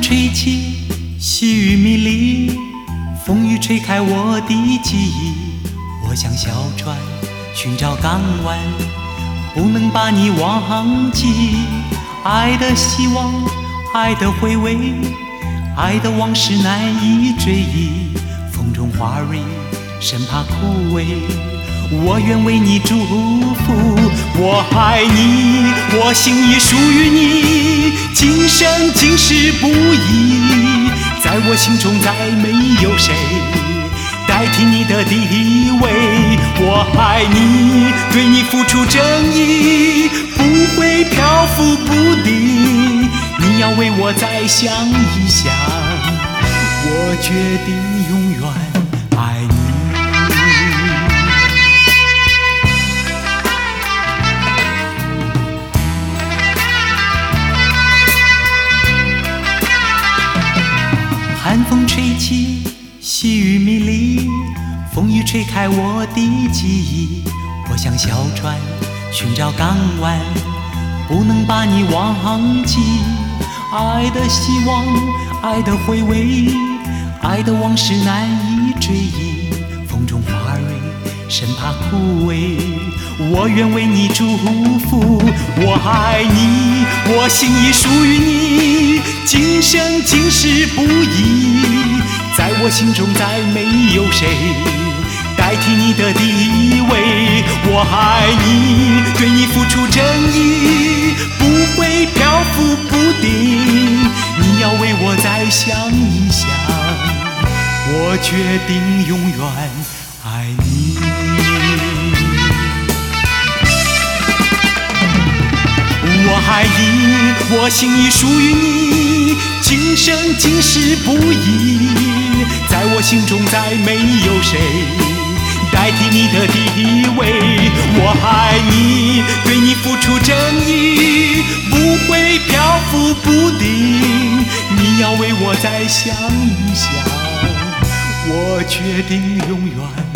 吹起，细雨迷离，风雨吹开我的记忆。我像小船寻找港湾，不能把你忘记。爱的希望，爱的回味，爱的往事难以追忆。风中花蕊生怕枯萎，我愿为你祝福。我爱你，我心已属于你，今生今世不移。在我心中再没有谁代替你的地位。我爱你，对你付出真意，不会漂浮不定。你要为我再想一想，我决定永远爱你。寒风吹起，细雨迷离，风雨吹开我的记忆。我像小船寻找港湾，不能把你忘记。爱的希望，爱的回味，爱的往事难以追忆。风中花蕊生怕枯萎，我愿为你祝福。我爱你，我心已属于你，今生今世不移。在我心中再没有谁代替你的地位。我爱你，对你付出真意，不会漂浮不定。你要为我再想一想，我决定永远爱你。我爱你，我心已属于你，今生今世不移。在我心中再没有谁代替你的地位。我爱你，对你付出真意，不会漂浮不定。你要为我再想一想，我决定永远